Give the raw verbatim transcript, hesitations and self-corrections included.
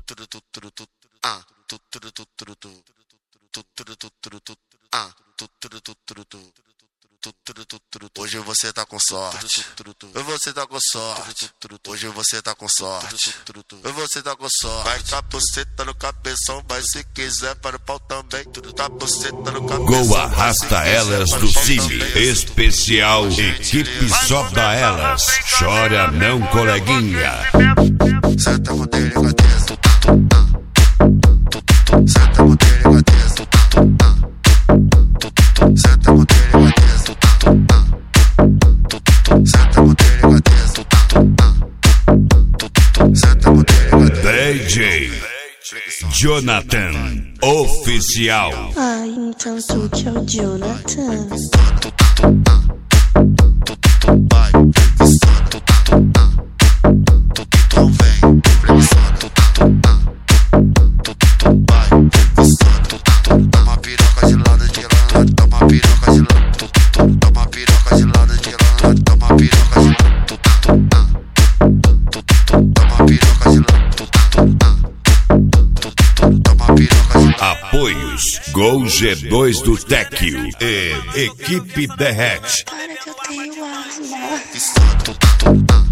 Hoje você tá com sorte. Você tá com sorte. Hoje você tá com sorte. Você tá com sorte. Vai capoceta no cabeção, vai se quiser para o pau também. Capoceta no cabeção. Go Arrasta Elas do Cine. Especial Equipe Só da Elas. Chora não, coleguinha. Senta com delicadeza. Senta com delicadeza. Senta com delicadeza. Senta com delicadeza. Senta com delicadeza. D J Jonathan Oficial. Ai, então tu que é o Jonathan. Então vem, toma piroca de lado de lado, toma piroca de lado, toma piroca de lado de lado, toma piroca de lado, toma piroca de lado, toma piroca de lado. Apoios Gol G dois do Tequio e Equipe Derrete. Para que eu tenho asma.